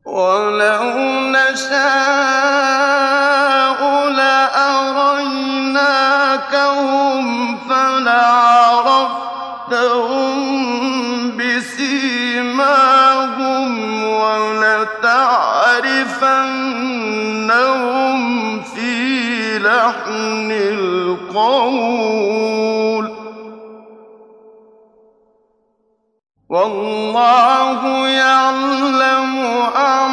وَلَوْ نَشَاءُ لَأَرَيْنَاكَهُمْ فَلَعَرَفْتَهُم بِسِيمَاهُمْ وَلَتَعْرِفَنَّهُمْ فِي لَحْنِ الْقَوْلِ ۚ وَاللَّهُ يَعْلَمُ